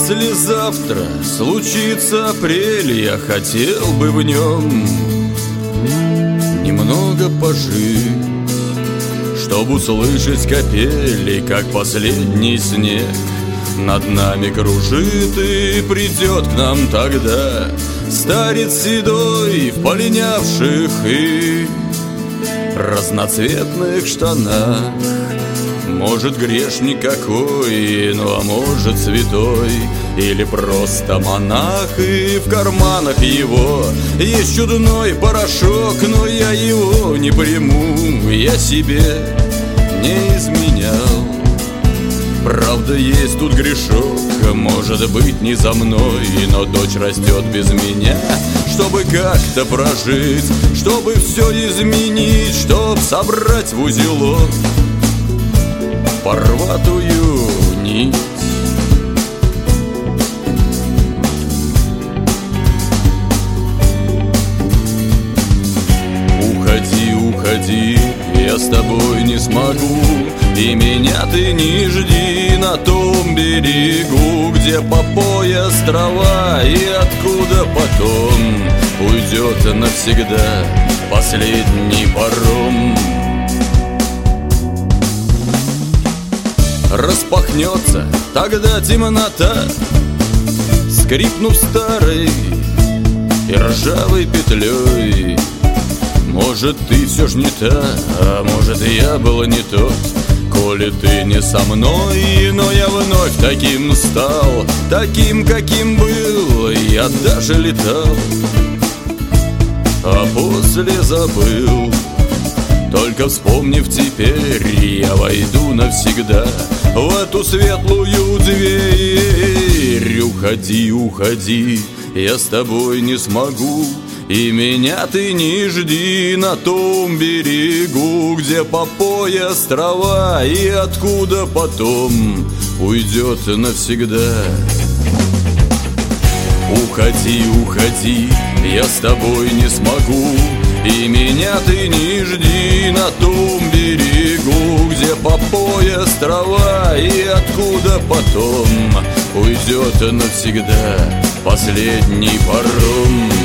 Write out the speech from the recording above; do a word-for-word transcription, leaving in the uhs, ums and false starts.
послезавтра случится апрель, я хотел бы в нем немного пожить, чтоб услышать капели, как последний снег над нами кружит, и придет к нам тогда старец седой в полинявших и разноцветных штанах. Может, грешник какой, ну а может, святой, или просто монах, и в карманах его есть чудной порошок, но я его не приму, я себе не изменял. Правда, есть тут грешок, может быть, не за мной, но дочь растет без меня, чтобы как-то прожить, чтобы все изменить, чтоб собрать в узелок порватую нить. Уходи, уходи, я с тобой не смогу, и меня ты не жди на том берегу, где по пояс трава, и откуда потом уйдет навсегда последний паром. Распахнется тогда темнота, скрипнув старой и ржавой петлей. Может, ты все ж не та, а может, я был не тот, коли ты не со мной, но я вновь таким стал, таким, каким был, я даже летал, а после забыл. Только вспомнив теперь, я войду навсегда в эту светлую дверь. Уходи, уходи, я с тобой не смогу, и меня ты не жди на том берегу, где по пояс трава, и откуда потом уйдет навсегда. Уходи, уходи, я с тобой не смогу, и меня ты не жди на том берегу, где по пояс трава, и откуда потом уйдет навсегда последний паром.